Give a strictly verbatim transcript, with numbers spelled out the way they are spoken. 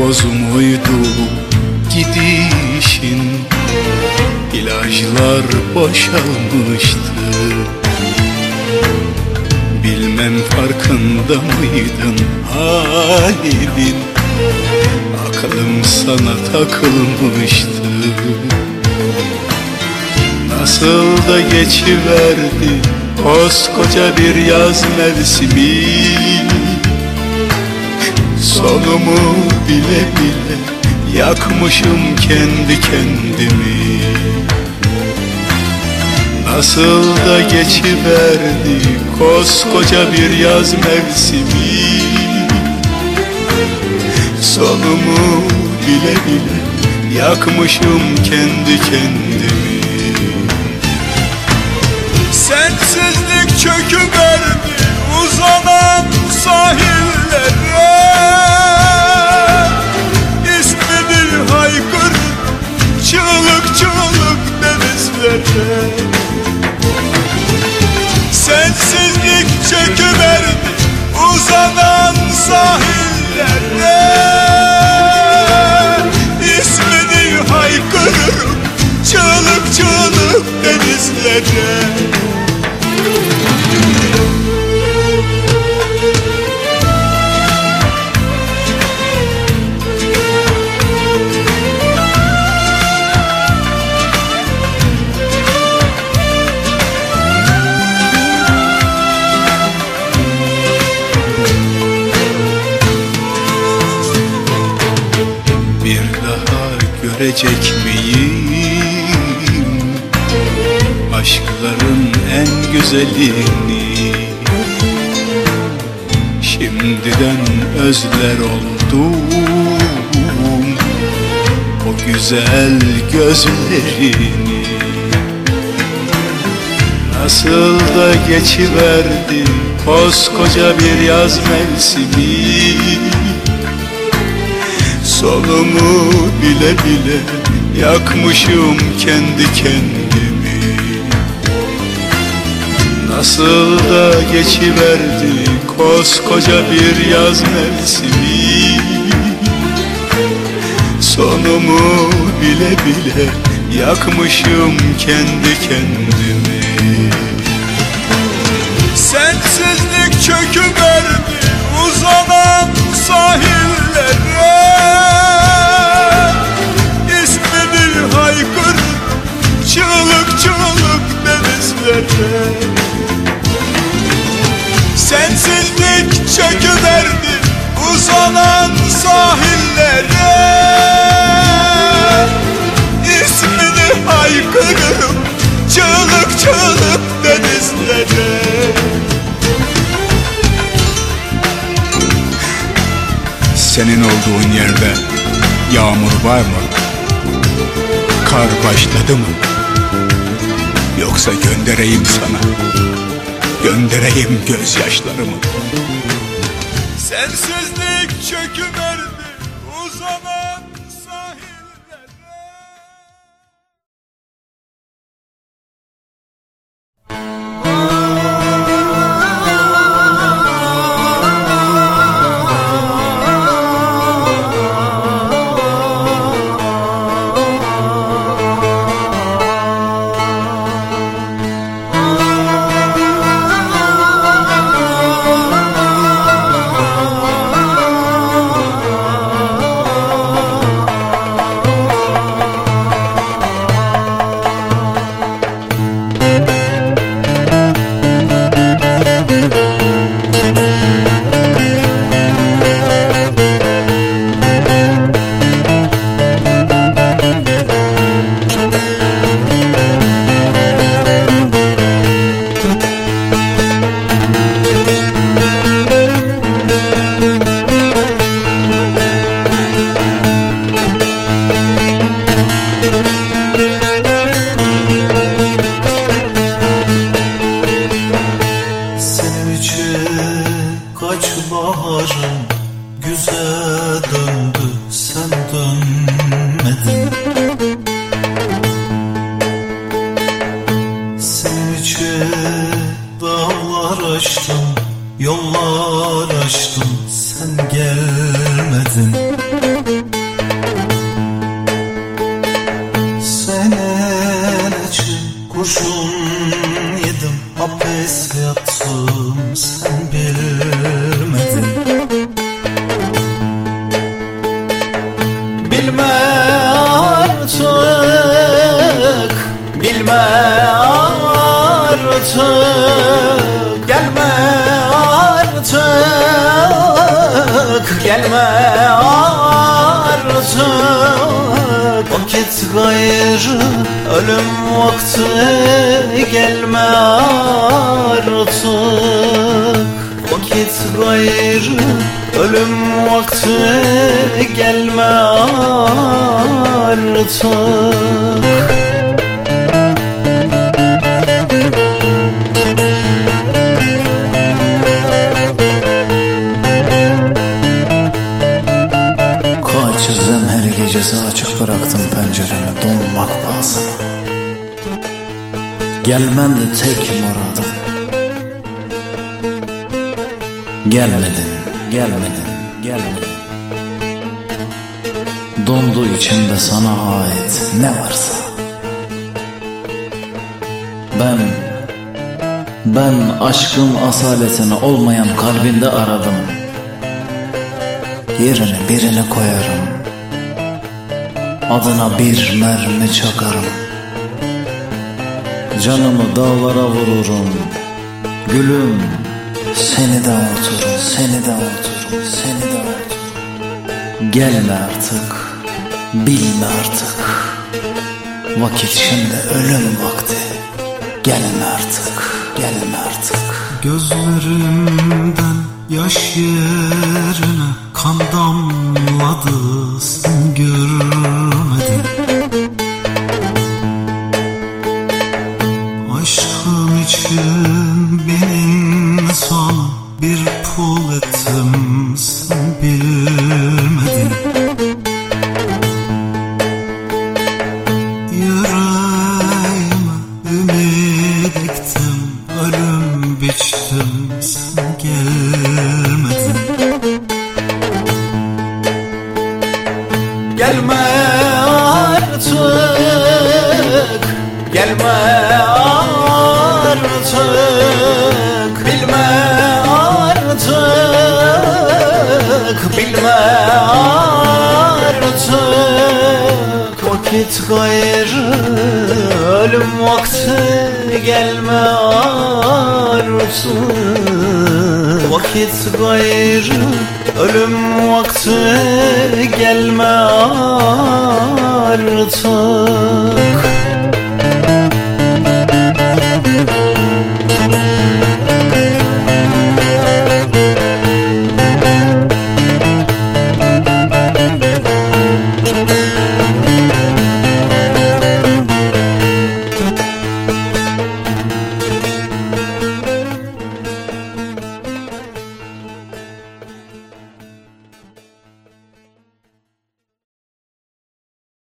toz muydu gidişin? İlaçlar boşalmıştı. Bilmem farkında mıydın halinin? Aklım sana takılmıştı. Nasıl da geçiverdi koskoca bir yaz mevsimi. Sonumu bile bile yakmışım kendi kendimi. Nasıl da geçiverdi koskoca bir yaz mevsimi. Sonumu bile bile yakmışım kendi kendimi. Sensizlik çöküverdi uzanan sahillere. İsmini haykır çığlık çığlık denizlere. Sensizlik çöküverdi uzanan sahillere. İsmini haykırırım çığlık çığlık denizlere. Bir daha görecek miyim aşkların en güzelini? Şimdiden özler oldum o güzel gözlerini. Nasıl da geçiverdi koskoca bir yaz mevsimi. Sonumu bile bile yakmışım kendi kendimi. Nasıl da geçiverdi koskoca bir yaz mevsimi. Sonumu bile bile yakmışım kendi kendimi. Sensizlik çöküverdi uzanan sahillere. İsmini haykır çığlık çığlık denizlere. Sensizlik çöküverdi uzanan sahillere. İsmini haykırırım çığlık çığlık denizlere. Senin olduğun yerde yağmur var mı? Kar başladı mı? Yoksa göndereyim sana, göndereyim gözyaşlarımı. Sensizlik çöküverdi uzanan sahillere. Ah Bilme artık, bilme artık, gelme artık, gelme artık. Vakit gayrı, ölüm vakti, gelme artık. Vakit gayrı, ölüm vakti, gelme artık. Kaçırdım her gecesi, açık bıraktım penceremi donmak pahasına. Gelmen de tek muradım. Gelmedin, gelmedin, gelmedin. Dondu içimde sana ait ne varsa. Ben, ben aşkın asaletini olmayan kalbinde aradım. Yerine birini koyarım, adına bir mermi çakarım. Canımı dağlara vururum, gülüm. Seni de unuturum, seni de unuturum, seni de unuturum. Gelme artık, bilme artık. Vakit şimdi ölüm vakti. Gelme artık, gelme artık. Gözlerimden yaş yerine kan damladı, sen görmedin. Aşkın için benim sana bir pul ettim, sen bilmedin. Yüreğime ümit ektim, ölüm biçtim, sen gelmedin. Gelme artık, gelme artık, bilme artık, bilme artık. Vakit gayrı, ölüm vakti, gelme artık. Vakit gayrı, ölüm vakti, gelme artık.